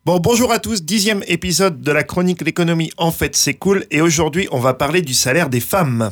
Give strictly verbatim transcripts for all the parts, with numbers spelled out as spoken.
Bon, bonjour à tous, dixième épisode de la chronique L'économie en fait c'est cool, et aujourd'hui on va parler du salaire des femmes.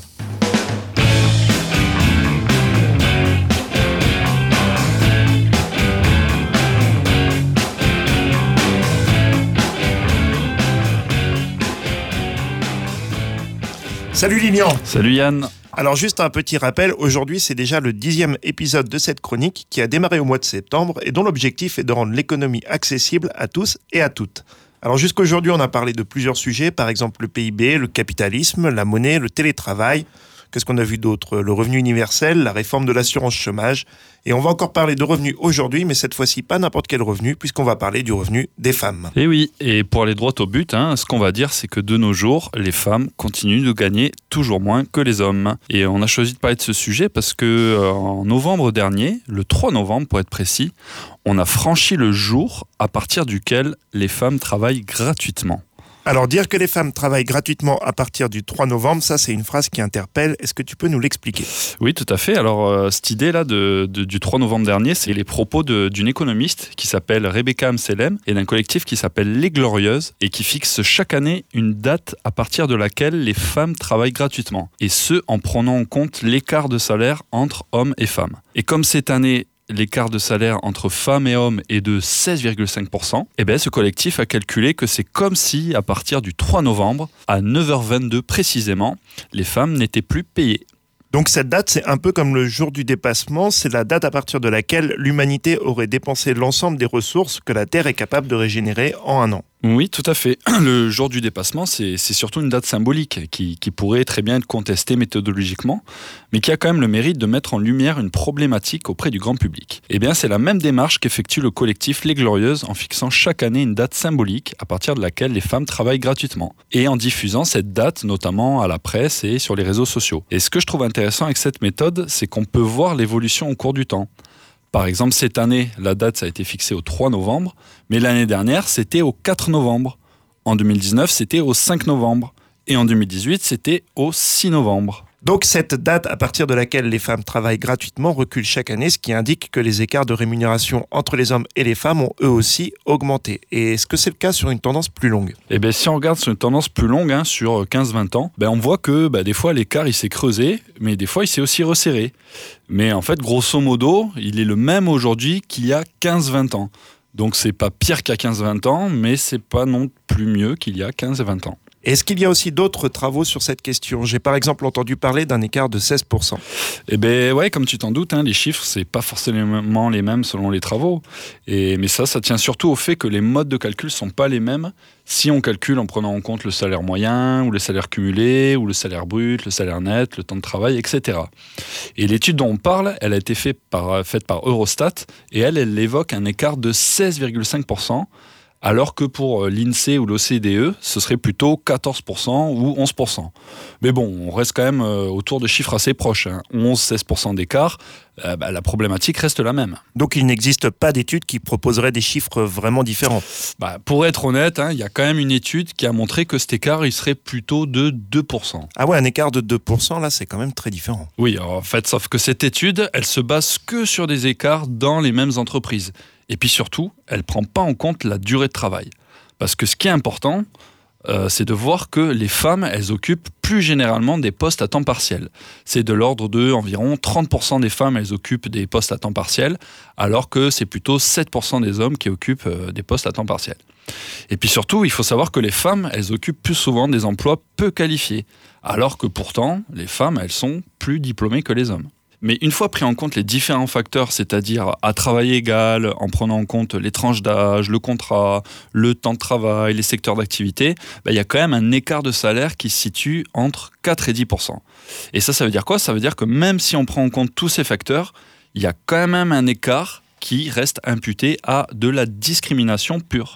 Salut Lilian. Salut Yann. Alors juste un petit rappel, aujourd'hui c'est déjà le dixième épisode de cette chronique qui a démarré au mois de septembre et dont l'objectif est de rendre l'économie accessible à tous et à toutes. Alors jusqu'aujourd'hui on a parlé de plusieurs sujets, par exemple le P I B, le capitalisme, la monnaie, le télétravail. Qu'est-ce qu'on a vu d'autre ? Le revenu universel, la réforme de l'assurance chômage. Et on va encore parler de revenus aujourd'hui, mais cette fois-ci pas n'importe quel revenu, puisqu'on va parler du revenu des femmes. Et oui, et pour aller droit au but, hein, ce qu'on va dire, c'est que de nos jours, les femmes continuent de gagner toujours moins que les hommes. Et on a choisi de parler de ce sujet parce que euh, en novembre dernier, le trois novembre pour être précis, on a franchi le jour à partir duquel les femmes travaillent gratuitement. Alors dire que les femmes travaillent gratuitement à partir du trois novembre, ça c'est une phrase qui interpelle. Est-ce que tu peux nous l'expliquer ? Oui, tout à fait. Alors euh, cette idée-là de, de, du trois novembre dernier, c'est les propos de, d'une économiste qui s'appelle Rebecca Amselem et d'un collectif qui s'appelle Les Glorieuses et qui fixe chaque année une date à partir de laquelle les femmes travaillent gratuitement. Et ce, en prenant en compte l'écart de salaire entre hommes et femmes. Et comme cette année, l'écart de salaire entre femmes et hommes est de seize virgule cinq pour cent, et bien ce collectif a calculé que c'est comme si, à partir du trois novembre, à neuf heures vingt-deux précisément, les femmes n'étaient plus payées. Donc cette date, c'est un peu comme le jour du dépassement, c'est la date à partir de laquelle l'humanité aurait dépensé l'ensemble des ressources que la Terre est capable de régénérer en un an. Oui, tout à fait. Le jour du dépassement, c'est, c'est surtout une date symbolique qui, qui pourrait très bien être contestée méthodologiquement, mais qui a quand même le mérite de mettre en lumière une problématique auprès du grand public. Eh bien, c'est la même démarche qu'effectue le collectif Les Glorieuses en fixant chaque année une date symbolique à partir de laquelle les femmes travaillent gratuitement, et en diffusant cette date notamment à la presse et sur les réseaux sociaux. Et ce que je trouve intéressant avec cette méthode, c'est qu'on peut voir l'évolution au cours du temps. Par exemple, cette année, la date ça a été fixée au trois novembre, mais l'année dernière, c'était au quatre novembre. En deux mille dix-neuf, c'était au cinq novembre. Et en deux mille dix-huit, c'était au six novembre. Donc cette date à partir de laquelle les femmes travaillent gratuitement recule chaque année, ce qui indique que les écarts de rémunération entre les hommes et les femmes ont eux aussi augmenté. Et est-ce que c'est le cas sur une tendance plus longue ? Eh bien, si on regarde sur une tendance plus longue, hein, sur quinze vingt ans, ben, on voit que ben, des fois l'écart il s'est creusé, mais des fois il s'est aussi resserré. Mais en fait, grosso modo, il est le même aujourd'hui qu'il y a quinze vingt ans. Donc c'est pas pire qu'il y a quinze vingt ans, mais c'est pas non plus mieux qu'il y a quinze vingt ans. Est-ce qu'il y a aussi d'autres travaux sur cette question ? J'ai par exemple entendu parler d'un écart de seize pour cent. Eh bien, ouais, comme tu t'en doutes, hein, les chiffres, c'est pas forcément les mêmes selon les travaux. Et, mais ça, ça tient surtout au fait que les modes de calcul sont pas les mêmes si on calcule en prenant en compte le salaire moyen, ou le salaire cumulé, ou le salaire brut, le salaire net, le temps de travail, et cetera. Et l'étude dont on parle, elle a été faite par, faite par Eurostat, et elle, elle évoque un écart de seize virgule cinq pour cent, alors que pour l'INSEE ou l'O C D E, ce serait plutôt quatorze pour cent ou onze pour cent. Mais bon, on reste quand même autour de chiffres assez proches, hein. onze à seize pour cent d'écart, euh, bah, la problématique reste la même. Donc il n'existe pas d'étude qui proposerait des chiffres vraiment différents. Bah, pour être honnête, hein, il y a quand même une étude qui a montré que cet écart il serait plutôt de deux pour cent. Ah ouais, un écart de deux pour cent, là c'est quand même très différent. Oui, en fait, sauf que cette étude, elle se base que sur des écarts dans les mêmes entreprises. Et puis surtout, elle ne prend pas en compte la durée de travail. Parce que ce qui est important, euh, c'est de voir que les femmes, elles occupent plus généralement des postes à temps partiel. C'est de l'ordre de environ trente pour cent des femmes, elles occupent des postes à temps partiel, alors que c'est plutôt sept pour cent des hommes qui occupent euh, des postes à temps partiel. Et puis surtout, il faut savoir que les femmes, elles occupent plus souvent des emplois peu qualifiés, alors que pourtant, les femmes, elles sont plus diplômées que les hommes. Mais une fois pris en compte les différents facteurs, c'est-à-dire à travail égal, en prenant en compte les tranches d'âge, le contrat, le temps de travail, les secteurs d'activité, bah, il y a quand même un écart de salaire qui se situe entre quatre et dix pour cent. Et ça, ça veut dire quoi ? Ça veut dire que même si on prend en compte tous ces facteurs, il y a quand même un écart qui reste imputé à de la discrimination pure.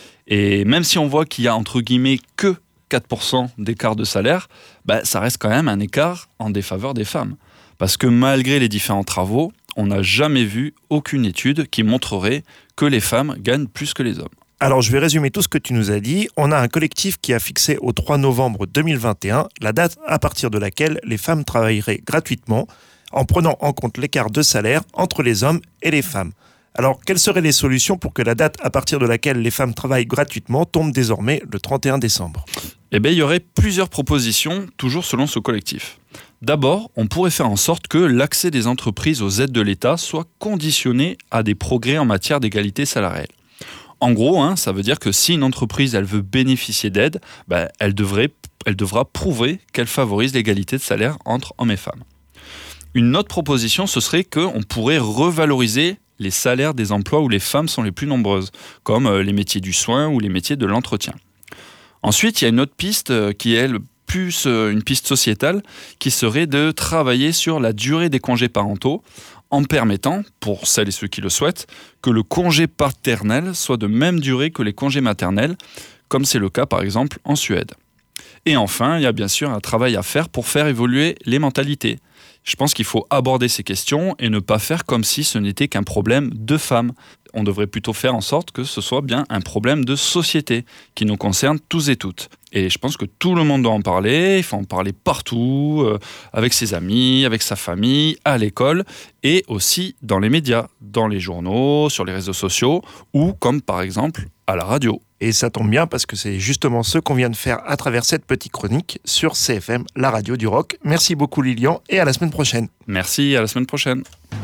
Et même si on voit qu'il y a entre guillemets que quatre pour cent d'écart de salaire, bah, ça reste quand même un écart en défaveur des femmes. Parce que malgré les différents travaux, on n'a jamais vu aucune étude qui montrerait que les femmes gagnent plus que les hommes. Alors je vais résumer tout ce que tu nous as dit. On a un collectif qui a fixé au trois novembre deux mille vingt et un la date à partir de laquelle les femmes travailleraient gratuitement en prenant en compte l'écart de salaire entre les hommes et les femmes. Alors, quelles seraient les solutions pour que la date à partir de laquelle les femmes travaillent gratuitement tombe désormais le trente et un décembre ? Eh bien, il y aurait plusieurs propositions, toujours selon ce collectif. D'abord, on pourrait faire en sorte que l'accès des entreprises aux aides de l'État soit conditionné à des progrès en matière d'égalité salariale. En gros, hein, ça veut dire que si une entreprise elle veut bénéficier d'aide, ben, elle, devrait, elle devra prouver qu'elle favorise l'égalité de salaire entre hommes et femmes. Une autre proposition, ce serait qu'on pourrait revaloriser les salaires des emplois où les femmes sont les plus nombreuses, comme les métiers du soin ou les métiers de l'entretien. Ensuite, il y a une autre piste qui est plus une piste sociétale, qui serait de travailler sur la durée des congés parentaux, en permettant, pour celles et ceux qui le souhaitent, que le congé paternel soit de même durée que les congés maternels, comme c'est le cas par exemple en Suède. Et enfin, il y a bien sûr un travail à faire pour faire évoluer les mentalités. Je pense qu'il faut aborder ces questions et ne pas faire comme si ce n'était qu'un problème de femmes. On devrait plutôt faire en sorte que ce soit bien un problème de société qui nous concerne tous et toutes. Et je pense que tout le monde doit en parler, il faut en parler partout, euh, avec ses amis, avec sa famille, à l'école et aussi dans les médias, dans les journaux, sur les réseaux sociaux ou comme par exemple à la radio. Et ça tombe bien parce que c'est justement ce qu'on vient de faire à travers cette petite chronique sur C F M, la radio du rock. Merci beaucoup Lilian et à la semaine prochaine. Merci, à la semaine prochaine.